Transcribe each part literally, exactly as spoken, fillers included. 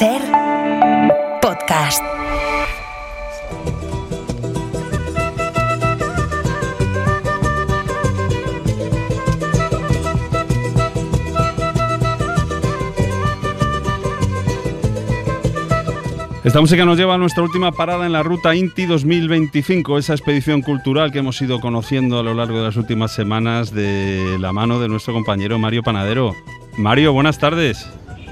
Ser podcast. Esta música nos lleva a nuestra última parada en la Ruta Inti dos mil veinticinco, esa expedición cultural que hemos ido conociendo a lo largo de las últimas semanas de la mano de nuestro compañero Mario Panadero. Mario, buenas tardes.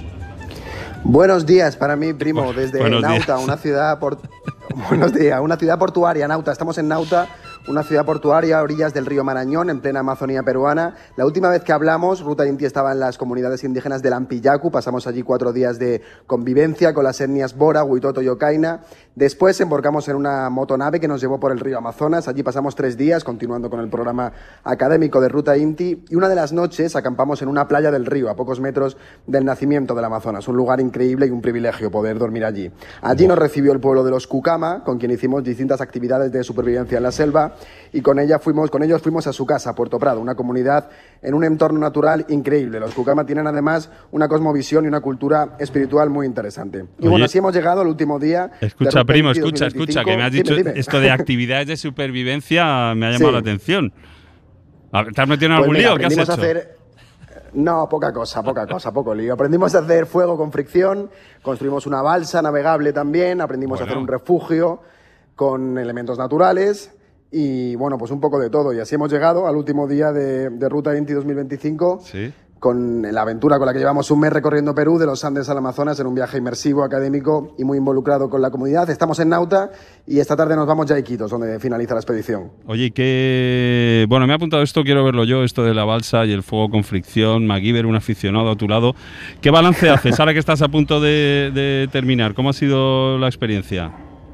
Buenos días para mí, primo, desde Nauta, una ciudad por... Buenos días, una ciudad portuaria, Nauta. Estamos en Nauta, una ciudad portuaria a orillas del río Marañón, en plena Amazonía peruana. La última vez que hablamos, Ruta Inti estaba en las comunidades indígenas de Lampillacu. Pasamos allí cuatro días de convivencia con las etnias Bora, Huitoto y Ocaina. Después embarcamos en una motonave que nos llevó por el río Amazonas. Allí pasamos tres días, continuando con el programa académico de Ruta Inti. Y una de las noches acampamos en una playa del río, a pocos metros del nacimiento del Amazonas. Un lugar increíble y un privilegio poder dormir allí. Allí nos recibió el pueblo de los Cucama, con quien hicimos distintas actividades de supervivencia en la selva. Y con, ella fuimos, con ellos fuimos a su casa, Puerto Prado, una comunidad en un entorno natural increíble. Los Cucama tienen además una cosmovisión y una cultura espiritual muy interesante. Y Oye, bueno, así hemos llegado al último día. Escucha, primo, escucha, escucha, que me has dicho dime, dime. Esto de actividades de supervivencia me ha llamado sí. la atención. ¿Te has metido en algún pues mira, lío? ¿Qué has hecho? A hacer... No, poca cosa, poca cosa, poco lío. Aprendimos a hacer fuego con fricción, construimos una balsa navegable también, aprendimos bueno. a hacer un refugio con elementos naturales. Y bueno, pues un poco de todo. Y así hemos llegado al último día de, de Ruta Inti dos mil veinticinco, ¿sí? Con la aventura con la que llevamos un mes recorriendo Perú, de los Andes al Amazonas, en un viaje inmersivo, académico y muy involucrado con la comunidad. Estamos en Nauta y esta tarde nos vamos ya a Iquitos, donde finaliza la expedición. Oye, que bueno, me ha apuntado esto, quiero verlo yo, esto de la balsa y el fuego con fricción. MacGyver, un aficionado a tu lado. ¿Qué balance haces ahora que estás a punto de, de terminar? ¿Cómo ha sido la experiencia?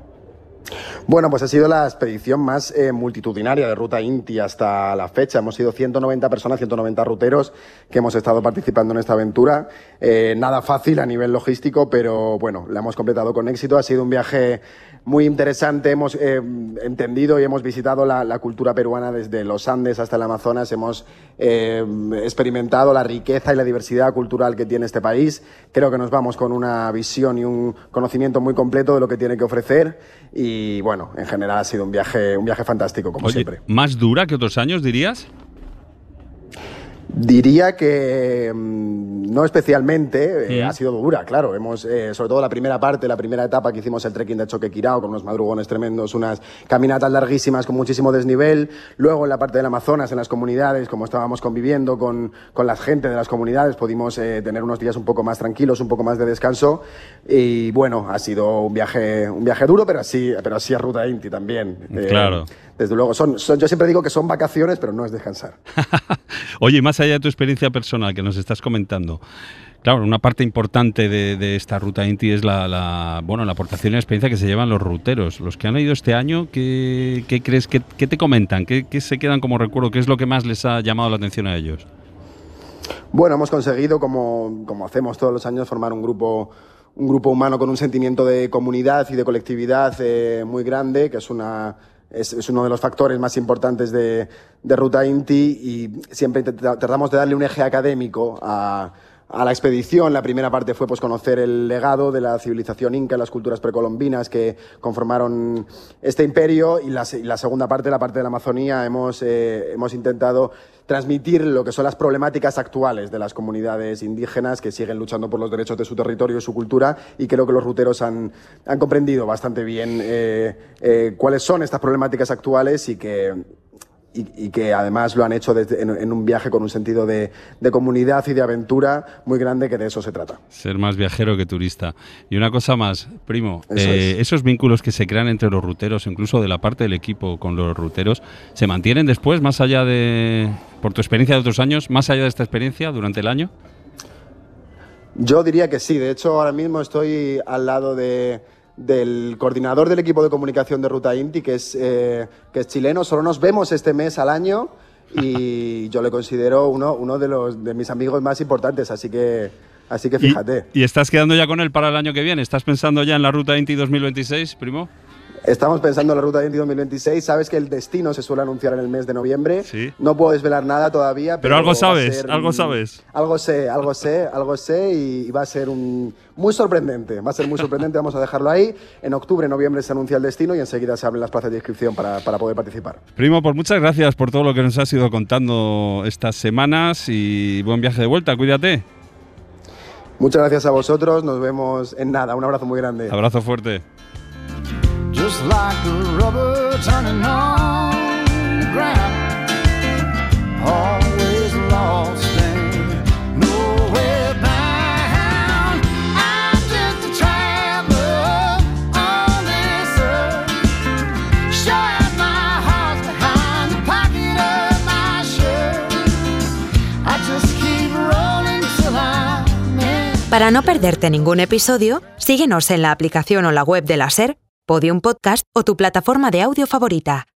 Bueno, pues ha sido la expedición más eh, multitudinaria de Ruta Inti hasta la fecha. Hemos sido ciento noventa personas, ciento noventa ruteros que hemos estado participando en esta aventura. Eh, nada fácil a nivel logístico, pero bueno, la hemos completado con éxito. Ha sido un viaje muy interesante. Hemos eh, entendido y hemos visitado la, la cultura peruana desde los Andes hasta el Amazonas. Hemos eh, experimentado la riqueza y la diversidad cultural que tiene este país. Creo que nos vamos con una visión y un conocimiento muy completo de lo que tiene que ofrecer. Y bueno, en general ha sido un viaje, un viaje fantástico, como Oye, siempre. ¿Más dura que otros años, dirías? Diría que mmm, no especialmente, eh, mm. ha sido dura, claro. Hemos, eh, sobre todo la primera parte, la primera etapa que hicimos el trekking de Choquequirao, con unos madrugones tremendos, unas caminatas larguísimas con muchísimo desnivel. Luego en la parte del Amazonas, en las comunidades, como estábamos conviviendo con, con la gente de las comunidades, pudimos eh, tener unos días un poco más tranquilos, un poco más de descanso. Y bueno, ha sido un viaje, un viaje duro, pero así, pero así es Ruta Inti también. Claro. Eh, Desde luego, son, son, yo siempre digo que son vacaciones, pero no es descansar. Oye, más allá de tu experiencia personal que nos estás comentando, claro, una parte importante de, de esta Ruta Inti es la, la, bueno, la aportación y la experiencia que se llevan los ruteros. Los que han ido este año, ¿qué, qué crees? ¿Qué, qué te comentan? ¿Qué, ¿Qué se quedan como recuerdo? ¿Qué es lo que más les ha llamado la atención a ellos? Bueno, hemos conseguido, como, como hacemos todos los años, formar un grupo... un grupo humano con un sentimiento de comunidad y de colectividad eh, muy grande, que es una... Es, es uno de los factores más importantes de, de Ruta Inti, y siempre tratamos de darle un eje académico a, a la expedición. La primera parte fue pues, conocer el legado de la civilización inca, las culturas precolombinas que conformaron este imperio, y la, y la segunda parte, la parte de la Amazonía, hemos, eh, hemos intentado transmitir lo que son las problemáticas actuales de las comunidades indígenas que siguen luchando por los derechos de su territorio y su cultura, y creo que los ruteros han, han comprendido bastante bien eh, eh, cuáles son estas problemáticas actuales y que, y, y que además lo han hecho desde, en, en un viaje con un sentido de, de comunidad y de aventura muy grande, que de eso se trata. Ser más viajero que turista. Y una cosa más, primo, Eso eh, es. esos vínculos que se crean entre los ruteros, incluso de la parte del equipo con los ruteros, ¿se mantienen después, más allá de, por tu experiencia de otros años, más allá de esta experiencia durante el año? Yo diría que sí. De hecho, ahora mismo estoy al lado de... del coordinador del equipo de comunicación de Ruta Inti, que es, eh, que es chileno. Solo nos vemos este mes al año y yo le considero uno, uno de, los, de mis amigos más importantes, así que, así que fíjate. ¿Y, ¿Y estás quedando ya con él para el año que viene? ¿Estás pensando ya en la Ruta Inti dos mil veintiséis, primo? Estamos pensando en la Ruta Inti dos mil veintiséis. Sabes que el destino se suele anunciar en el mes de noviembre. Sí. No puedo desvelar nada todavía. Pero, pero algo sabes, ser, algo sabes. Algo sé, algo sé, algo sé y, y va a ser un, muy sorprendente. Va a ser muy sorprendente, vamos a dejarlo ahí. En octubre, noviembre se anuncia el destino y enseguida se abren las plazas de inscripción para, para poder participar. Primo, pues muchas gracias por todo lo que nos has ido contando estas semanas y buen viaje de vuelta, cuídate. Muchas gracias a vosotros, nos vemos en nada. Un abrazo muy grande. Abrazo fuerte. Just like the rubber turning on the ground, always lost and nowhere bound. I'm just a traveler on this earth, showing my heart behind the pocket of my shirt. I just keep rolling till I'm in. Para no perderte ningún episodio, síguenos en la aplicación o la web de la SER, Podium Podcast o tu plataforma de audio favorita.